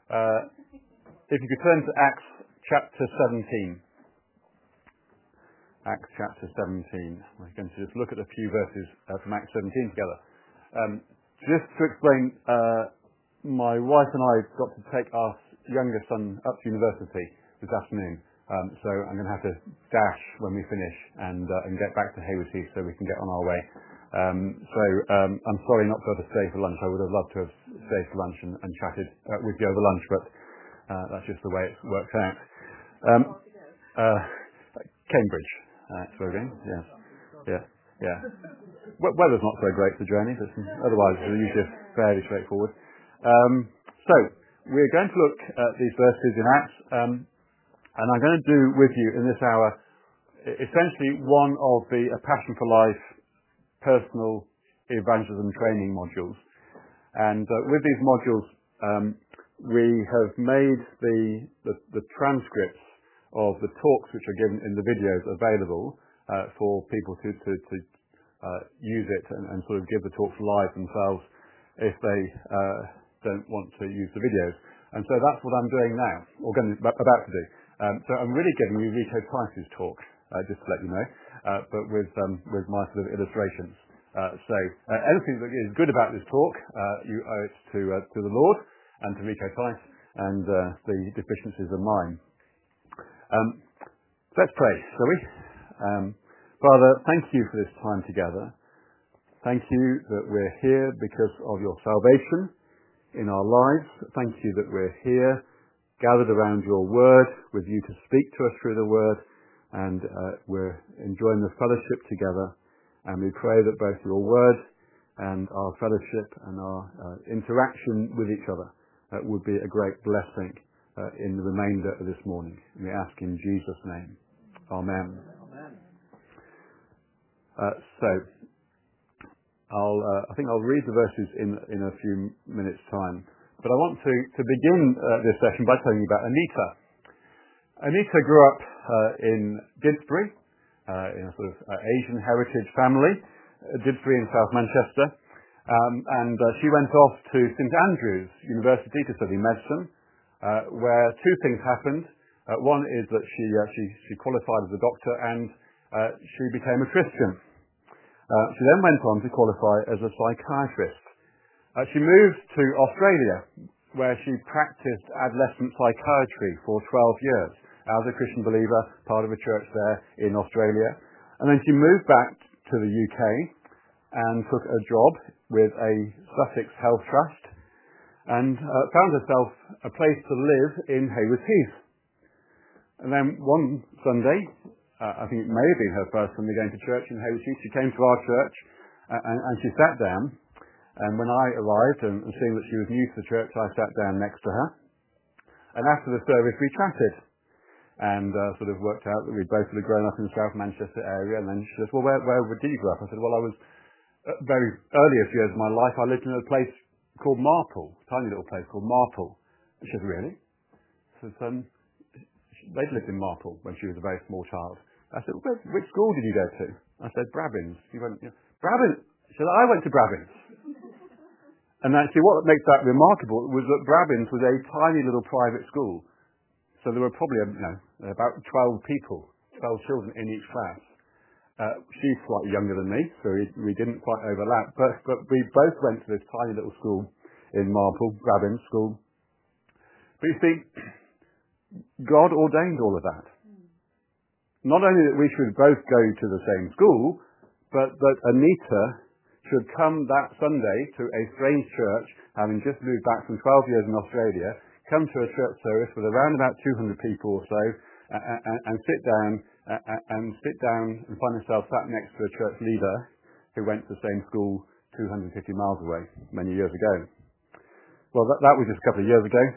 If you could turn to Acts chapter 17. Acts chapter 17. We're going to just look at a few verses from Acts 17 together. Just to explain, my wife and I got to take our younger son up to university this afternoon. So I'm going to have to dash when we finish and get back to Hayward Heath so we can get on our way. I'm sorry not to have stayed for lunch. I would have loved to have stayed for lunch and chatted with you over lunch, but that's just the way it works out. Cambridge. That's where we're going. Yes. Yeah. Weather's not so great for the journey, but otherwise it's usually fairly straightforward. So we're going to look at these verses in Acts, and I'm going to do with you in this hour essentially one of the A Passion for Life personal evangelism training modules. And with these modules, we have made the transcripts of the talks which are given in the videos available for people to use it and sort of give the talks live themselves if they don't want to use the videos. And so that's what I'm doing now, or about to do. So I'm really giving you Rico Price's talk, just to let you know, but with my sort of illustrations. So anything that is good about this talk, you owe it to the Lord and to Rico Price, and the deficiencies are mine. Let's pray, shall we? Father, thank you for this time together. Thank you that we're here because of your salvation in our lives. Thank you that we're here gathered around your word with you to speak to us through the word, and we're enjoying the fellowship together. And we pray that both your word and our fellowship and our interaction with each other would be a great blessing in the remainder of this morning. And we ask in Jesus' name. Amen. So I think I'll read the verses in a few minutes' time. But I want to begin this session by telling you about Anita. Anita grew up in Didsbury, in a sort of Asian heritage family, Didsbury in South Manchester. And she went off to St Andrews University to study medicine, where two things happened. One is that she qualified as a doctor and she became a Christian. She then went on to qualify as a psychiatrist. She moved to Australia, where she practiced adolescent psychiatry for 12 years as a Christian believer, part of a church there in Australia. And then she moved back to the UK and took a job with a Sussex Health Trust and found herself a place to live in Hayward Heath. And then one Sunday, I think it may have been her first Sunday going to church in Hayward Heath, she came to our church and she sat down. And when I arrived and seeing that she was new to the church, I sat down next to her. And after the service, we chatted and sort of worked out that we'd both sort of grown up in the South Manchester area. And then she said, well, where did you grow up? I said, well, I was very earliest years of my life, I lived in a place called Marple, a tiny little place called Marple. And she said, really? I said, they'd lived in Marple when she was a very small child. I said, well, which school did you go to? I said, Brabbins. She went, Brabbins? She said, I went to Brabbins. And actually what makes that remarkable was that Brabbins was a tiny little private school. So there were probably about 12 people, 12 children in each class. She's slightly younger than me, so we didn't quite overlap. But we both went to this tiny little school in Marple, Brabbins School. But you see, God ordained all of that. Not only that we should both go to the same school, but that Anita should come that Sunday to a strange church, having just moved back from 12 years in Australia, come to a church service with around about 200 people or so, and sit down and find herself sat next to a church leader who went to the same school 250 miles away many years ago. Well, that was just a couple of years ago.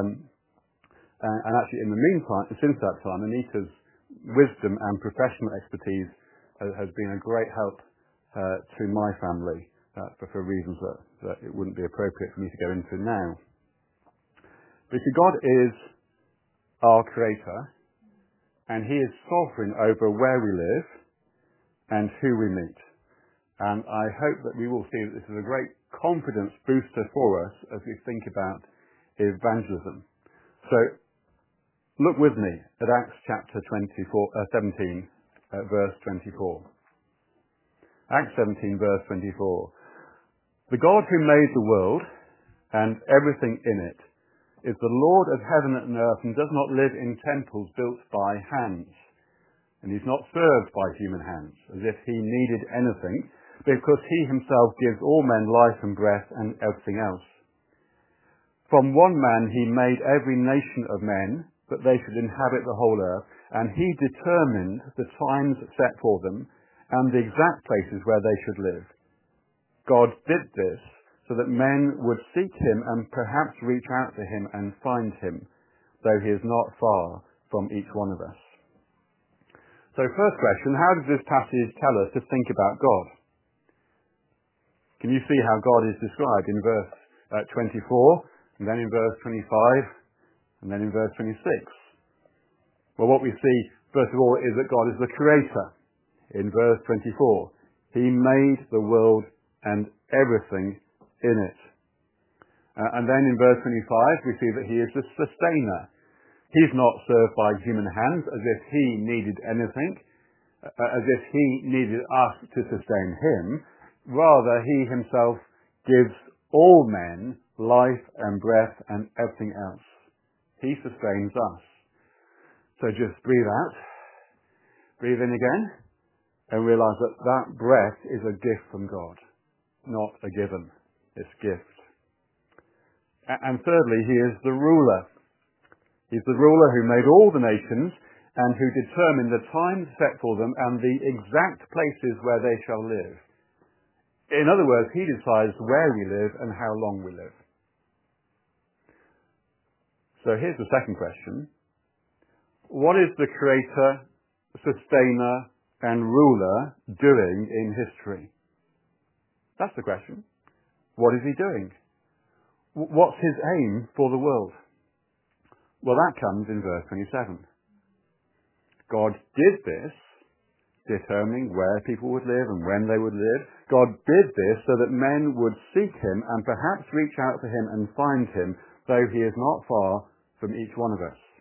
And actually, in the meantime, since that time, Anita's wisdom and professional expertise has been a great help to my family for reasons that it wouldn't be appropriate for me to go into now. Because God is our Creator, and He is sovereign over where we live and who we meet. And I hope that we will see that this is a great confidence booster for us as we think about evangelism. So look with me at Acts chapter 17, verse 24. Acts 17, verse 24. The God who made the world and everything in it is the Lord of heaven and earth and does not live in temples built by hands. And he's not served by human hands, as if he needed anything, because he himself gives all men life and breath and everything else. From one man he made every nation of men, that they should inhabit the whole earth, and he determined the times set for them, and the exact places where they should live. God did this so that men would seek him and perhaps reach out to him and find him, though he is not far from each one of us. So first question, how does this passage tell us to think about God? Can you see how God is described in verse 24, and then in verse 25, and then in verse 26? Well, what we see, first of all, is that God is the creator. In verse 24, he made the world and everything in it. And then in verse 25, we see that he is the sustainer. He's not served by human hands as if he needed anything, as if he needed us to sustain him. Rather, he himself gives all men life and breath and everything else. He sustains us. So just breathe out, breathe in again, and realize that that breath is a gift from God, not a given. It's a gift. And thirdly, he is the ruler. He's the ruler who made all the nations and who determined the times set for them and the exact places where they shall live. In other words, he decides where we live and how long we live. So here's the second question. What is the creator, sustainer, and ruler doing in history? That's the question. What is he doing? What's his aim for the world? Well, that comes in verse 27. God did this, determining where people would live and when they would live. God did this so that men would seek him and perhaps reach out to him and find him, though he is not far from each one of us.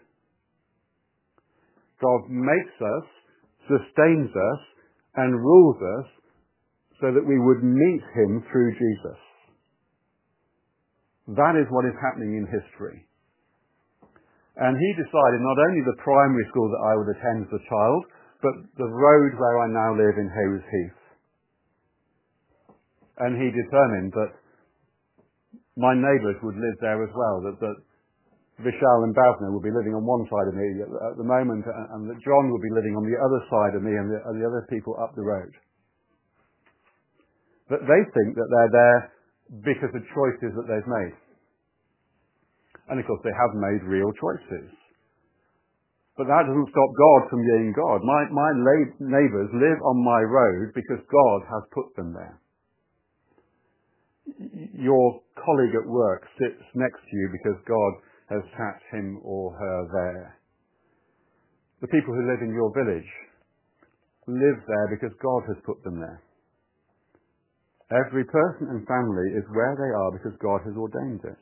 God makes us, sustains us, and rules us so that we would meet him through Jesus. That is what is happening in history. And he decided not only the primary school that I would attend as a child, but the road where I now live in Hayes Heath. And he determined that my neighbours would live there as well, that Vishal and Bhavna would be living on one side of me at the moment, and that John would be living on the other side of me and the other people up the road. That they think that they're there because of choices that they've made. And of course they have made real choices. But that doesn't stop God from being God. My neighbours live on my road because God has put them there. Your colleague at work sits next to you because God has sat him or her there. The people who live in your village live there because God has put them there. Every person and family is where they are because God has ordained it.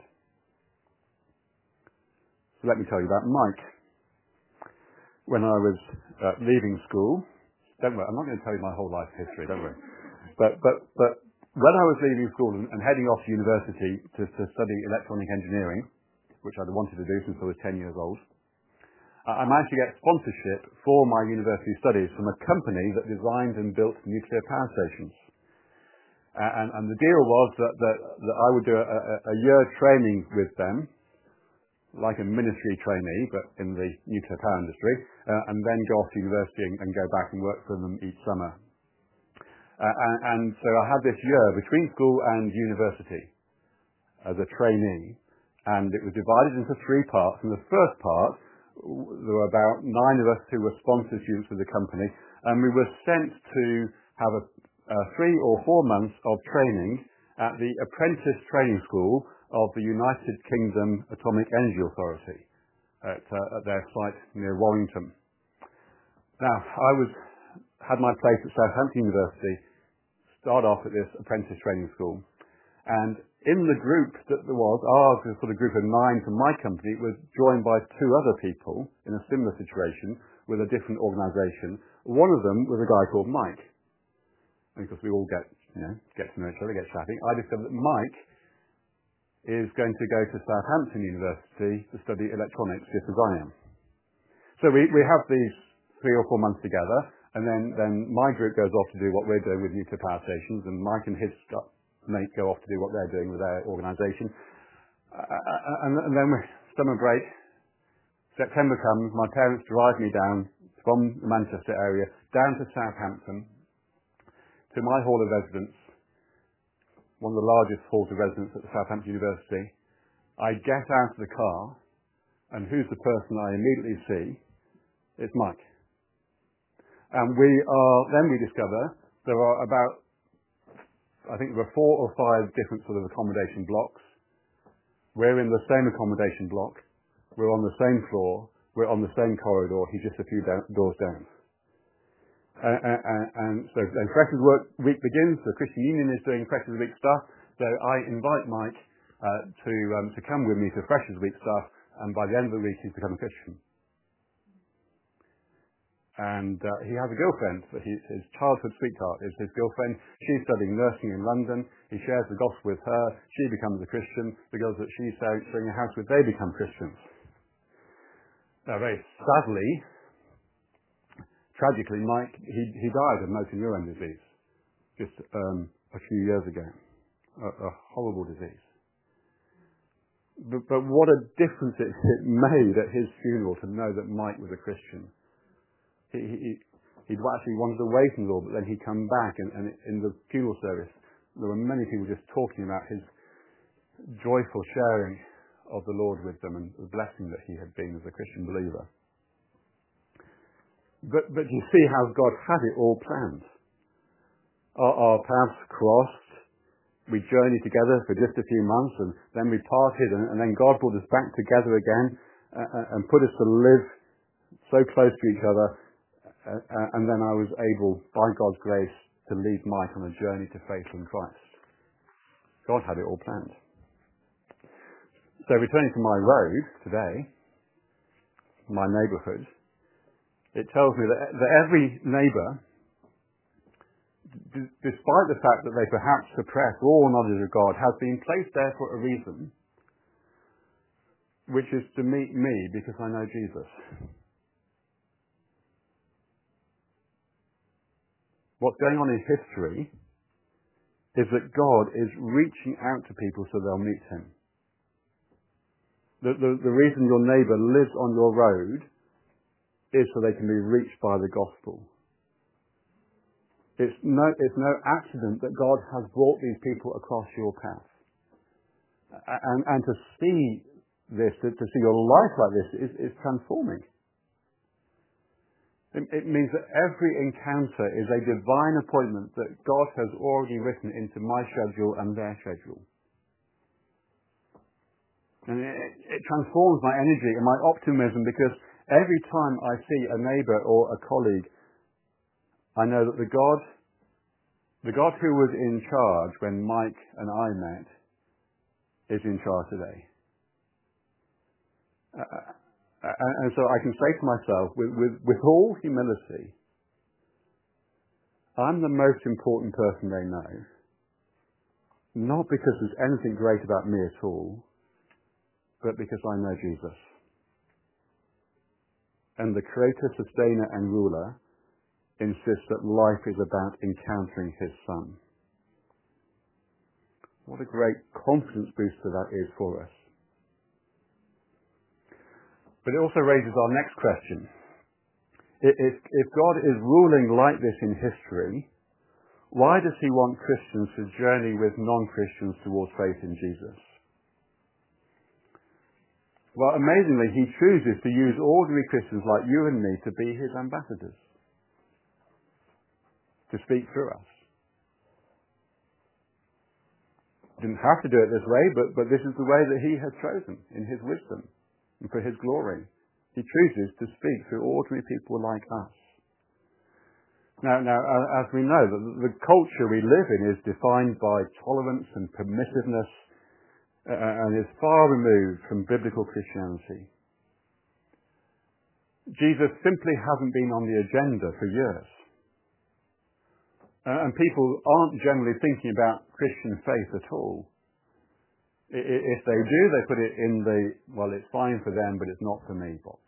So let me tell you about Mike. When I was leaving school, don't worry, I'm not going to tell you my whole life history, don't worry. But when I was leaving school and heading off to university to study electronic engineering, which I'd wanted to do since I was 10 years old, I managed to get sponsorship for my university studies from a company that designed and built nuclear power stations. And the deal was that I would do a year training with them, like a ministry trainee, but in the nuclear power industry, and then go off to university and go back and work for them each summer. And so I had this year between school and university as a trainee, and it was divided into 3 parts. In the first part, there were about 9 of us who were sponsor students of the company, and we were sent to have a 3 or 4 months of training at the apprentice training school of the United Kingdom Atomic Energy Authority at their site near Warrington. Now, I had my place at Southampton University, start off at this apprentice training school, and in the group that there was, our sort of group of 9 from my company was joined by 2 other people in a similar situation with a different organisation. One of them was a guy called Mike. And of course we all get to know each other, get chatting. I discovered that Mike is going to go to Southampton University to study electronics just as I am. So we have these 3 or 4 months together, and then my group goes off to do what we're doing with nuclear power stations, and Mike and his mate go off to do what they're doing with their organisation. And then summer break, September comes, my parents drive me down from the Manchester area, down to Southampton, to my hall of residence, one of the largest halls of residence at the Southampton University. I get out of the car, and who's the person I immediately see? It's Mike. And then we discover there are about, I think there were 4 or 5 different sort of accommodation blocks. We're in the same accommodation block. We're on the same floor. We're on the same corridor. He's just a few doors down. And so Freshers Week begins. The Christian Union is doing Freshers Week stuff. So I invite Mike to come with me to Freshers Week stuff. And by the end of the week, he's become a Christian. And he has a girlfriend, but his childhood sweetheart is his girlfriend. She's studying nursing in London. He shares the gospel with her. She becomes a Christian. The girls that she's sharing a house with, they become Christians. Now, very sadly, tragically, Mike, he died of motor neurone disease just a few years ago. A horrible disease. But what a difference it made at his funeral to know that Mike was a Christian. He'd actually wandered away from the Lord, but then he'd come back, and in the funeral service, there were many people just talking about his joyful sharing of the Lord with them and the blessing that he had been as a Christian believer. But you see how God had it all planned. Our paths crossed. We journeyed together for just a few months, and then we parted, and then God brought us back together again and put us to live so close to each other. And then I was able, by God's grace, to lead Mike on a journey to faith in Christ. God had it all planned. So returning to my road today, my neighbourhood, it tells me that every neighbour, despite the fact that they perhaps suppress all knowledge of God, has been placed there for a reason, which is to meet me because I know Jesus. What's going on in history is that God is reaching out to people so they'll meet him. The reason your neighbour lives on your road is so they can be reached by the gospel. It's no accident that God has brought these people across your path. And to see this, to see your life like this is transforming. It means that every encounter is a divine appointment that God has already written into my schedule and their schedule. And it transforms my energy and my optimism, because every time I see a neighbour or a colleague, I know that the God who was in charge when Mike and I met is in charge today. And so I can say to myself, with all humility, I'm the most important person they know. Not because there's anything great about me at all, but because I know Jesus. And the Creator, Sustainer and Ruler insists that life is about encountering his Son. What a great confidence booster that is for us. But it also raises our next question. If God is ruling like this in history, why does he want Christians to journey with non-Christians towards faith in Jesus? Well, amazingly, he chooses to use ordinary Christians like you and me to be his ambassadors, to speak through us. He didn't have to do it this way, but this is the way that he has chosen in his wisdom. And for his glory, he chooses to speak through ordinary people like us. Now, as we know, the culture we live in is defined by tolerance and permissiveness and is far removed from biblical Christianity. Jesus simply hasn't been on the agenda for years. And people aren't generally thinking about Christian faith at all. If they do, they put it in the, well, it's fine for them, but it's not for me box.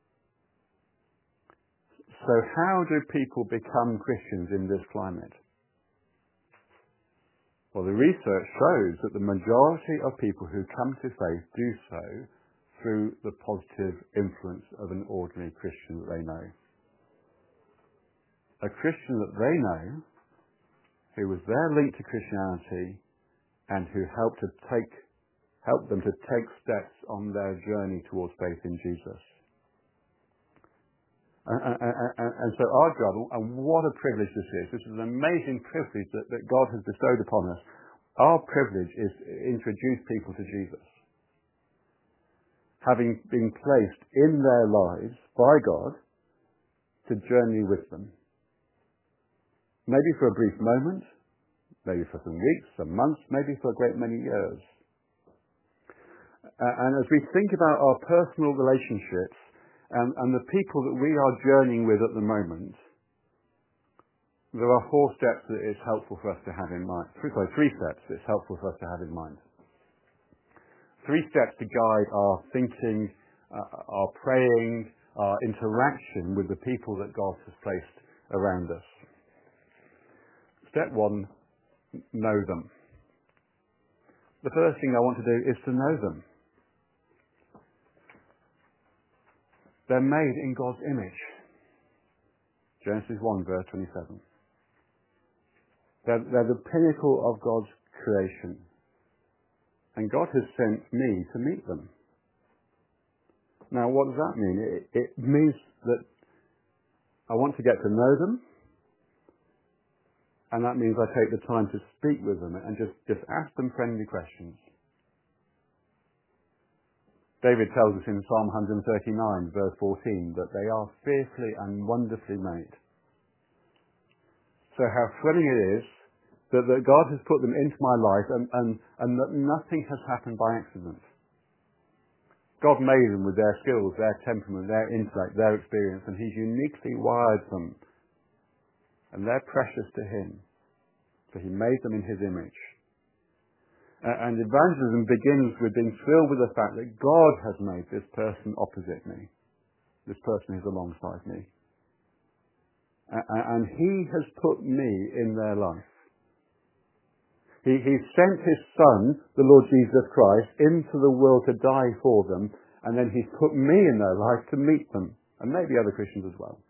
So how do people become Christians in this climate? Well, the research shows that the majority of people who come to faith do so through the positive influence of an ordinary Christian that they know. A Christian that they know, who was there linked to Christianity and who helped them to take steps on their journey towards faith in Jesus. And so our job, and what a privilege this is an amazing privilege that God has bestowed upon us. Our privilege is to introduce people to Jesus. Having been placed in their lives by God to journey with them. Maybe for a brief moment, maybe for some weeks, some months, maybe for a great many years. And as we think about our personal relationships and the people that we are journeying with at the moment, there are 4 steps that it's helpful for us to have in mind. 3 steps it's helpful for us to have in mind. 3 steps to guide our thinking, our praying, our interaction with the people that God has placed around us. Step 1, know them. The first thing I want to do is to know them. They're made in God's image. Genesis 1, verse 27. They're the pinnacle of God's creation. And God has sent me to meet them. Now, what does that mean? It means that I want to get to know them. And that means I take the time to speak with them and just ask them friendly questions. David tells us in Psalm 139, verse 14, that they are fearfully and wonderfully made. So how thrilling it is that God has put them into my life and that nothing has happened by accident. God made them with their skills, their temperament, their intellect, their experience, and He's uniquely wired them. And they're precious to Him. So He made them in His image. And evangelism begins with being filled with the fact that God has made this person opposite me. This person is alongside me. And He has put me in their life. He sent His Son, the Lord Jesus Christ, into the world to die for them, and then He's put me in their life to meet them, and maybe other Christians as well.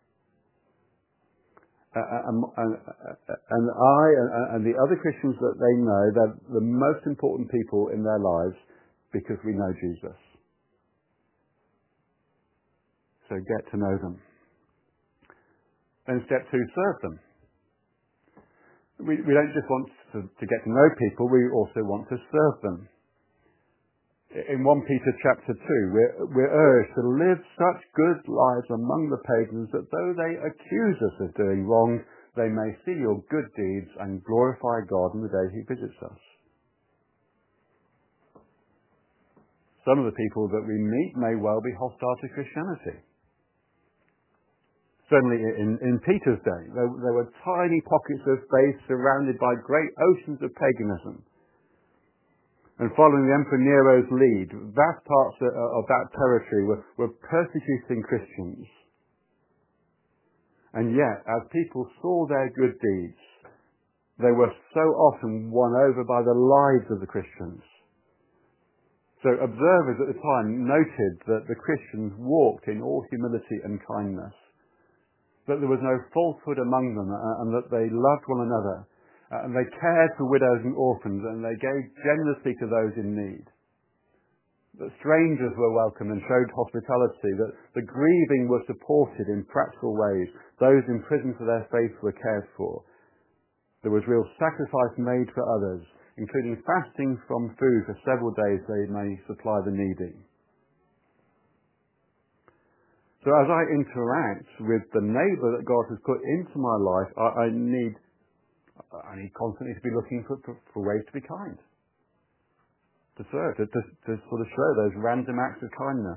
And I and the other Christians that they know, they're the most important people in their lives because we know Jesus. So get to know them. And step 2, serve them. We don't just want to get to know people, we also want to serve them. In 1 Peter chapter 2, we're urged to live such good lives among the pagans that though they accuse us of doing wrong, they may see your good deeds and glorify God on the day He visits us. Some of the people that we meet may well be hostile to Christianity. Certainly in Peter's day, there were tiny pockets of faith surrounded by great oceans of paganism. And following the Emperor Nero's lead, vast parts of that territory were persecuting Christians. And yet, as people saw their good deeds, they were so often won over by the lives of the Christians. So observers at the time noted that the Christians walked in all humility and kindness, that there was no falsehood among them, and that they loved one another. And they cared for widows and orphans, and they gave generously to those in need. That strangers were welcomed and showed hospitality, that the grieving were supported in practical ways, those in prison for their faith were cared for. There was real sacrifice made for others, including fasting from food for several days they may supply the needy. So as I interact with the neighbour that God has put into my life, I need constantly to be looking for ways to be kind. to serve, to sort of show those random acts of kindness.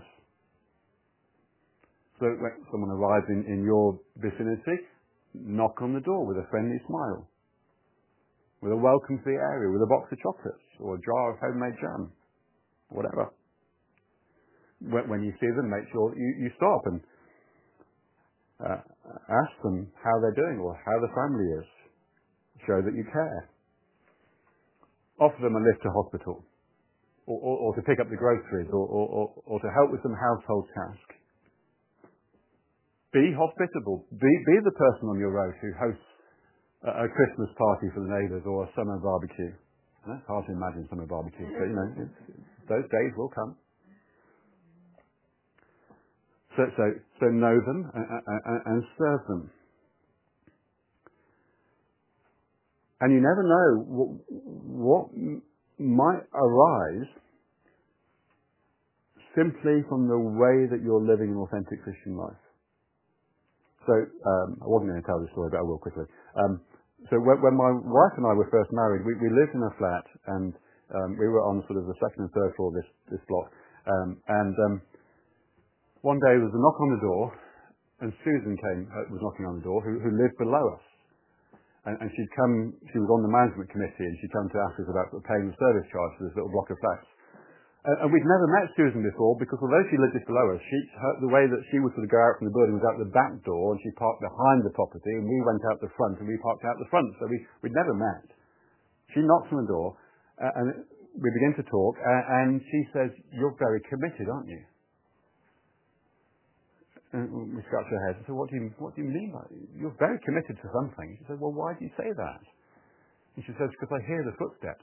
So when someone arrives in your vicinity, knock on the door with a friendly smile, with a welcome to the area, with a box of chocolates or a jar of homemade jam, whatever. When you see them, make sure you stop and ask them how they're doing or how the family is. Show that you care. Offer them a lift to hospital, or to pick up the groceries, or to help with some household task. Be hospitable. Be the person on your road who hosts a Christmas party for the neighbours or a summer barbecue. And that's hard to imagine summer barbecue, but those days will come. So know them and serve them. And you never know what might arise simply from the way that you're living an authentic Christian life. So I wasn't going to tell this story, but I will quickly. So when my wife and I were first married, we lived in a flat, and we were on sort of the second and third floor of this block. One day there was a knock on the door, and Susan was knocking on the door, who lived below us. And she was on the management committee, and she'd come to ask us about paying the service charge for this little block of flats. And we'd never met Susan before, because although she lived just below us, the way that she would sort of go out from the building was out the back door, and she parked behind the property, and we went out the front, and we parked out the front. So we'd never met. She knocks on the door, and we begin to talk, and she says, "You're very committed, aren't you?" And we scratched our heads and said, what do you mean by it? You're very committed to something. She said, well, why do you say that? And she says, because I hear the footsteps.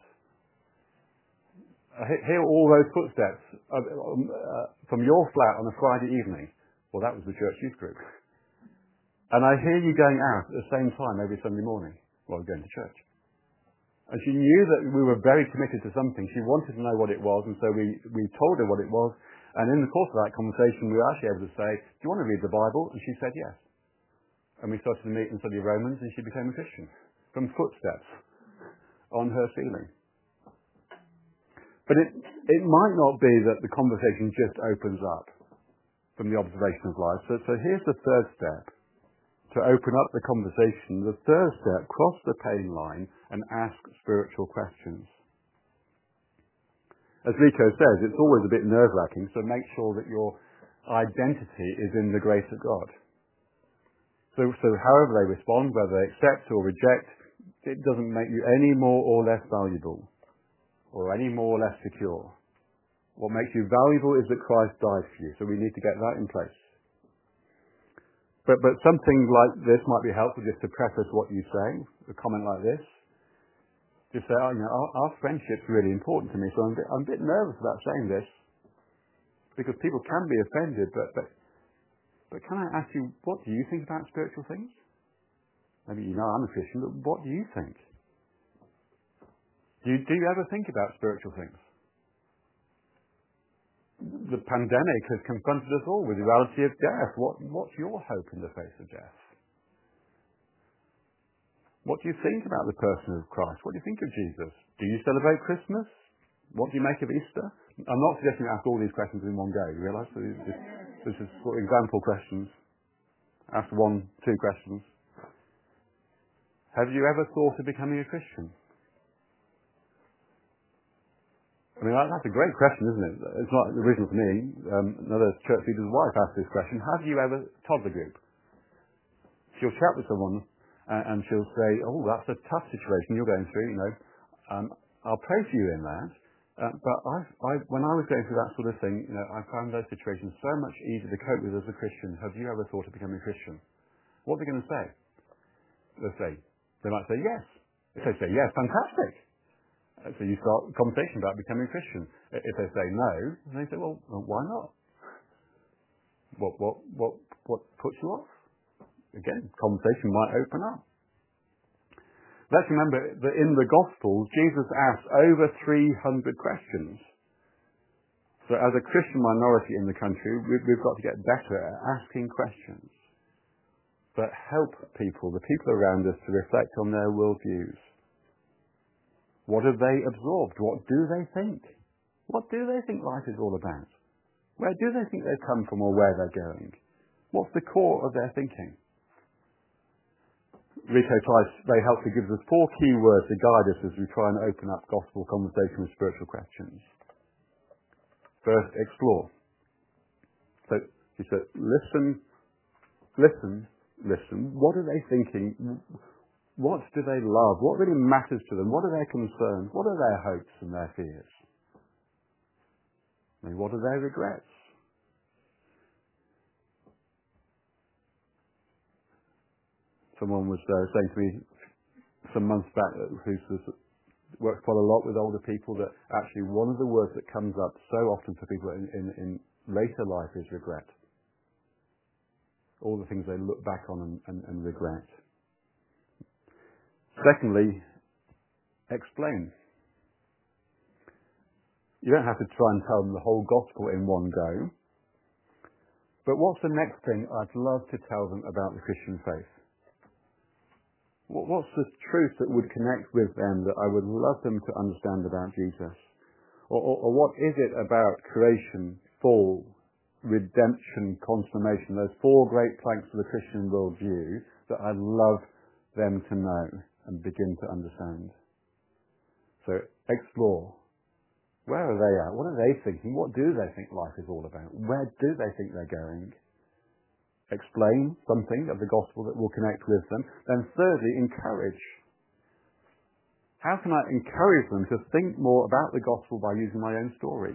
I hear all those footsteps from your flat on a Friday evening. Well, that was the church youth group. And I hear you going out at the same time every Sunday morning while we're going to church. And she knew that we were very committed to something. She wanted to know what it was, and so we told her what it was. And in the course of that conversation, we were actually able to say, do you want to read the Bible? And she said yes. And we started to meet and study Romans, and she became a Christian from footsteps on her ceiling. But it might not be that the conversation just opens up from the observation of life. So here's the third step. To open up the conversation, the third step, cross the pain line and ask spiritual questions. As Rico says, it's always a bit nerve-wracking, so make sure that your identity is in the grace of God. So however they respond, whether they accept or reject, it doesn't make you any more or less valuable, or any more or less secure. What makes you valuable is that Christ died for you, so we need to get that in place. But something like this might be helpful just to preface what you say, a comment like this. Just say, our friendship's really important to me, so I'm a bit nervous about saying this, because people can be offended, but can I ask you, what do you think about spiritual things? Maybe I'm a Christian, but what do you think? Do you ever think about spiritual things? The pandemic has confronted us all with the reality of death. What's your hope in the face of death? What do you think about the person of Christ? What do you think of Jesus? Do you celebrate Christmas? What do you make of Easter? I'm not suggesting you ask all these questions in one go. You realise? So this is sort of example questions. Ask 1, 2 questions. Have you ever thought of becoming a Christian? I mean, that's a great question, isn't it? It's not original to me. Another church leader's wife asked this question. Have you ever toddler group? She'll chat with someone and she'll say, oh, that's a tough situation you're going through, I'll pray for you in that. But when I was going through that sort of thing, I found those situations so much easier to cope with as a Christian. Have you ever thought of becoming a Christian? What are they going to say? They might say yes. If they say yes, fantastic. So you start a conversation about becoming a Christian. If they say no, then they say, well, why not? What puts you off? Again, conversation might open up. Let's remember that in the Gospels, Jesus asked over 300 questions. So as a Christian minority in the country, we've got to get better at asking questions that help people, the people around us, to reflect on their worldviews. What have they absorbed? What do they think? What do they think life is all about? Where do they think they've come from or where they're going? What's the core of their thinking? Rico Price very helpfully gives us 4 key words to guide us as we try and open up gospel conversation with spiritual questions. First, explore. So he said, listen. What are they thinking? What do they love? What really matters to them? What are their concerns? What are their hopes and their fears? And what are their regrets? Someone was saying to me some months back who works quite a lot with older people that actually one of the words that comes up so often for people in later life is regret. All the things they look back on and regret. Secondly, explain. You don't have to try and tell them the whole gospel in one go. But what's the next thing I'd love to tell them about the Christian faith? What's the truth that would connect with them that I would love them to understand about Jesus? Or what is it about creation, fall, redemption, consummation, those 4 great planks of the Christian worldview that I'd love them to know and begin to understand? So explore. Where are they at? What are they thinking? What do they think life is all about? Where do they think they're going? Explain something of the gospel that will connect with them. Then thirdly, encourage. How can I encourage them to think more about the gospel by using my own story?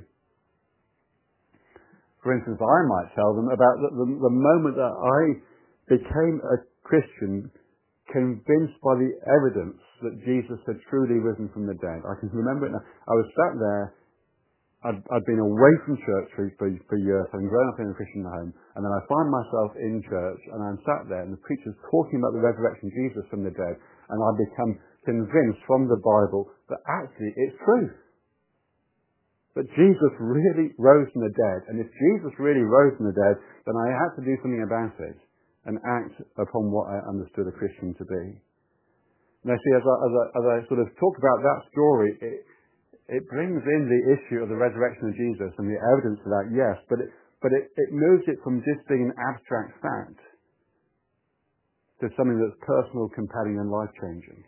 For instance, I might tell them about the moment that I became a Christian, convinced by the evidence that Jesus had truly risen from the dead. I can remember it now. I was sat there. I'd been away from church for years, having grown up in a Christian home, and then I find myself in church, and I'm sat there, and the preacher's talking about the resurrection of Jesus from the dead, and I become convinced from the Bible that actually it's true. That Jesus really rose from the dead, and if Jesus really rose from the dead, then I had to do something about it, and act upon what I understood a Christian to be. Now see, as I sort of talk about that story, it brings in the issue of the resurrection of Jesus and the evidence of that, yes, but it moves it from just being an abstract fact to something that's personal, compelling, and life-changing.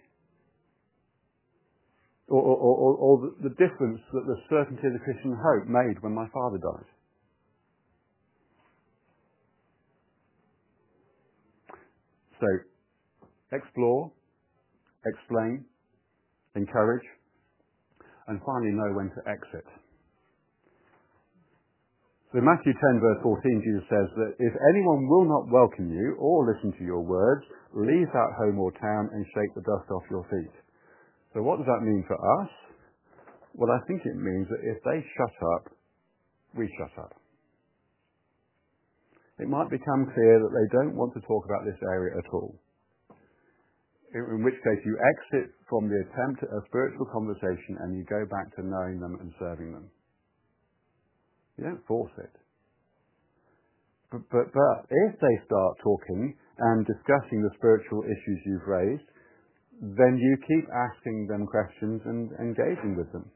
Or the difference that the certainty of the Christian hope made when my father died. So, explore, explain, encourage, and finally know when to exit. So in Matthew 10 verse 14, Jesus says that if anyone will not welcome you or listen to your words, leave that home or town and shake the dust off your feet. So what does that mean for us? Well, I think it means that if they shut up, we shut up. It might become clear that they don't want to talk about this area at all. In which case you exit from the attempt at a spiritual conversation and you go back to knowing them and serving them. You don't force it. But if they start talking and discussing the spiritual issues you've raised, then you keep asking them questions and engaging with them.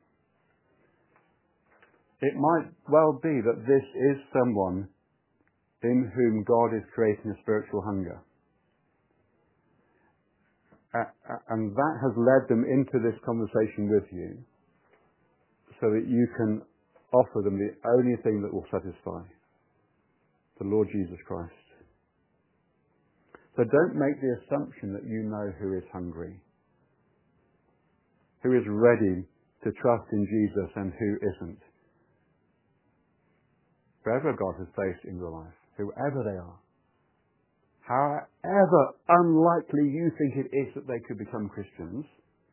It might well be that this is someone in whom God is creating a spiritual hunger. And that has led them into this conversation with you so that you can offer them the only thing that will satisfy, the Lord Jesus Christ. So don't make the assumption that you know who is hungry, who is ready to trust in Jesus and who isn't. Wherever God has placed in your life, whoever they are, however unlikely you think it is that they could become Christians,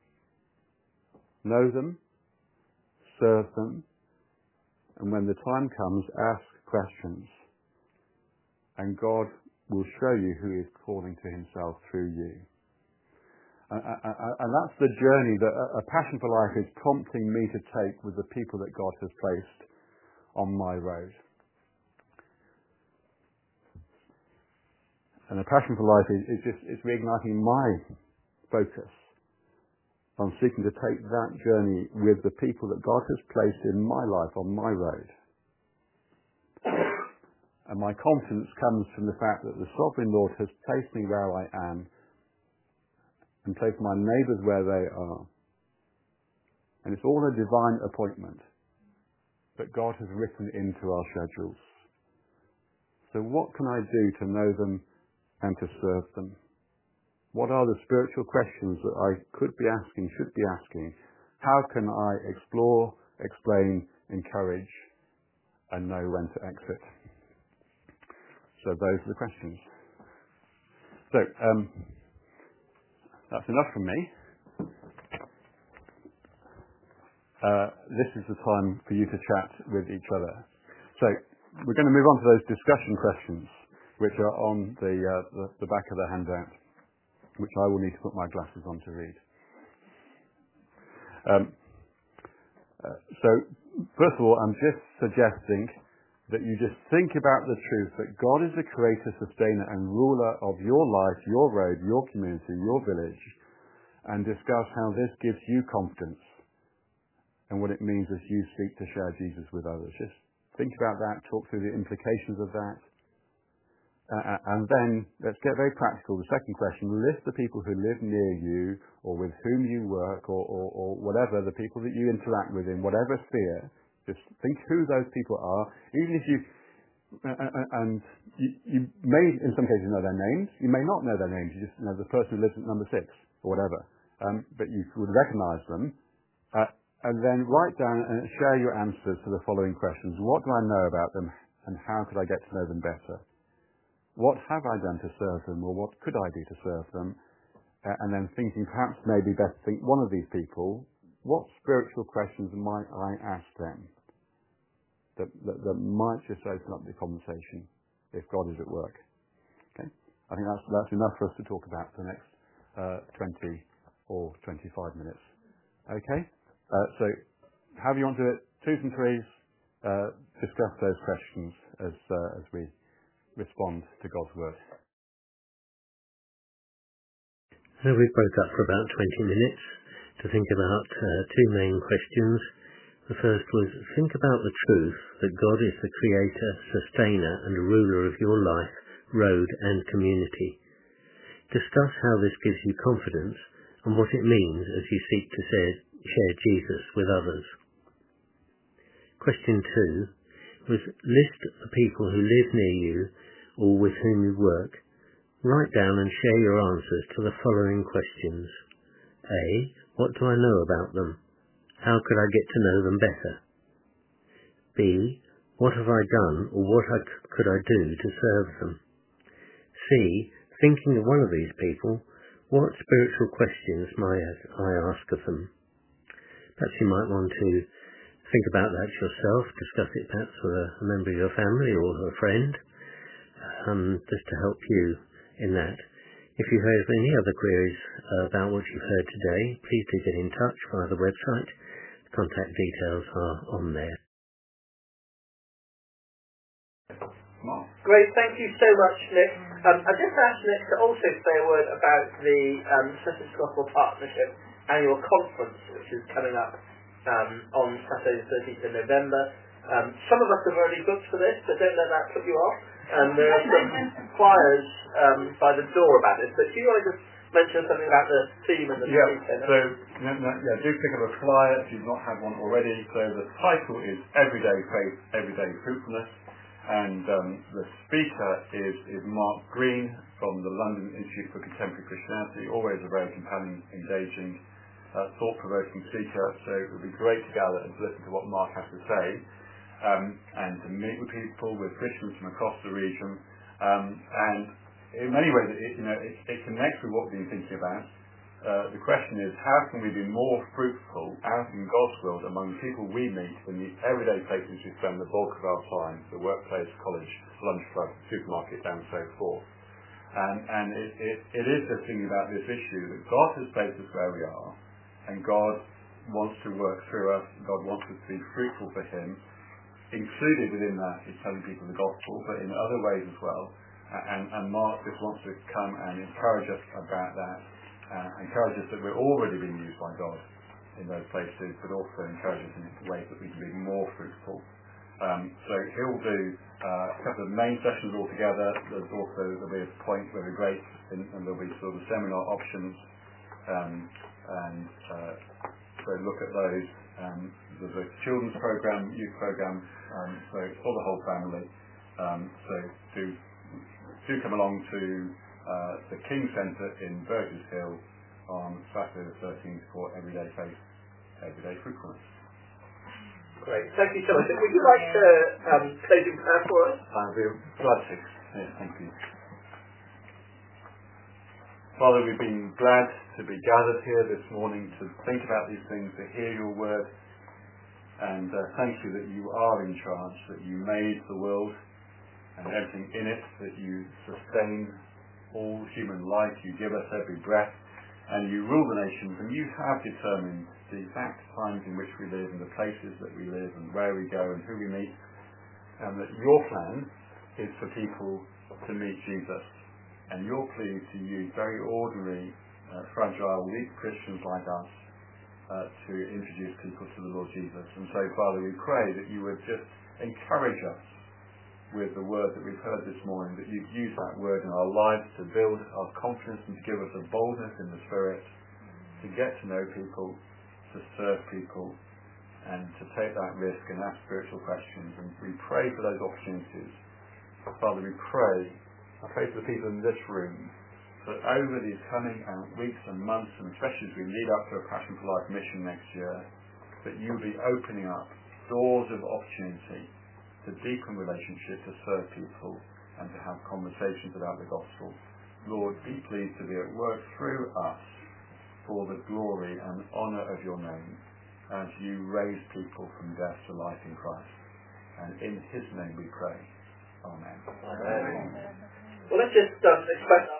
know them, serve them, and when the time comes, ask questions. And God will show you who is calling to himself through you. And that's the journey that A Passion for Life is prompting me to take with the people that God has placed on my road. And A Passion for Life is reigniting my focus on seeking to take that journey with the people that God has placed in my life, on my road. And my confidence comes from the fact that the Sovereign Lord has placed me where I am and placed my neighbours where they are. And it's all a divine appointment that God has written into our schedules. So what can I do to know them and to serve them? What are the spiritual questions that I could be asking, should be asking? How can I explore, explain, encourage, and know when to exit? So those are the questions. So that's enough from me. This is the time for you to chat with each other. So we're going to move on to those discussion questions, which are on the back of the handout, which I will need to put my glasses on to read. So first of all, I'm just suggesting that you just think about the truth that God is the creator, sustainer, and ruler of your life, your road, your community, your village, and discuss how this gives you confidence and what it means as you seek to share Jesus with others. Just think about that, talk through the implications of that. And then let's get very practical. The second question, list the people who live near you or with whom you work or whatever, the people that you interact with in whatever sphere. Just think who those people are. Even if you, and you may in some cases know their names. You may not know their names. You just know the person who lives at number 6 or whatever. But you would recognise them. And then write down and share your answers to the following questions. What do I know about them and how could I get to know them better? What have I done to serve them, or what could I do to serve them? And then thinking perhaps maybe best think one of these people, what spiritual questions might I ask them that might just open up the conversation if God is at work? Okay, I think that's enough for us to talk about for the next 20 or 25 minutes. Okay, so however you want to do it, 2s and 3s, discuss those questions as we respond to God's word. So we broke up for about 20 minutes to think about two main questions. The first was, think about the truth that God is the creator, sustainer and ruler of your life, road and community. Discuss how this gives you confidence and what it means as you seek to share Jesus with others. Question 2 was, list the people who live near you or with whom you work. Write down and share your answers to the following questions. A. What do I know about them? How could I get to know them better? B. What have I done or what could I do to serve them? C. Thinking of one of these people, what spiritual questions might I ask of them? Perhaps you might want to think about that yourself, discuss it perhaps with a member of your family or a friend, just to help you in that. If you have any other queries about what you've heard today, please do get in touch via the website. Contact details are on there. Great, thank you so much, Nick. I just asked Nick to also say a word about the Sussex Gospel Partnership annual conference, which is coming up on Saturday the 13th of November. Some of us have already booked for this, but don't let that put you off. There are some flyers by the door about this, but do you want to just mention something about the theme and the speaker? So, do pick up a flyer if you've not had one already. So the title is Everyday Faith, Everyday Fruitfulness, and the speaker is Mark Green from the London Institute for Contemporary Christianity, always a very compelling, engaging, thought-provoking speaker, so it would be great to gather and to listen to what Mark has to say. And to meet with people, with Christians from across the region, and in many ways it connects with what we've been thinking about. The question is, how can we be more fruitful out in God's world among people we meet in the everyday places we spend the bulk of our time, the workplace, college, lunch club, supermarket, and so forth. And it is just thinking about this issue that God has placed us where we are, and God wants to work through us. God wants us to be fruitful for Him. Included within that is telling people the gospel, but in other ways as well. And Mark just wants to come and encourage us about that encourage us that we're already being used by God in those places, but also encourage us in ways that we can be more fruitful. So he'll do a couple of main sessions all together. There'll be a point where we're great, and there'll be sort of seminar options, so look at those. There's a children's program, youth program, so for the whole family. So do come along to the King Centre in Burgess Hill on Saturday the 13th for Everyday Faith, Everyday Fruitfulness. Great, thank you so much. Would you like to close in prayer for us? I'll be glad to. Yes, thank you. Father, we've been glad to be gathered here this morning to think about these things, to hear your word, and thank you that you are in charge, that you made the world and everything in it, that you sustain all human life, you give us every breath, and you rule the nations, and you have determined the exact times in which we live and the places that we live and where we go and who we meet, and that your plan is for people to meet Jesus. And you're pleased to use very ordinary, fragile, weak Christians like us to introduce people to the Lord Jesus. And so, Father, we pray that you would just encourage us with the word that we've heard this morning, that you'd use that word in our lives to build our confidence and to give us a boldness in the Spirit to get to know people, to serve people, and to take that risk and ask spiritual questions. And we pray for those opportunities. Father, I pray for the people in this room that over these coming weeks and months, and especially as we lead up to a Passion for Life mission next year, that you'll be opening up doors of opportunity to deepen relationship, to serve people, and to have conversations about the gospel. Lord, be pleased to be at work through us for the glory and honour of your name as you raise people from death to life in Christ. And in his name we pray. Amen. Amen. Well, let's just express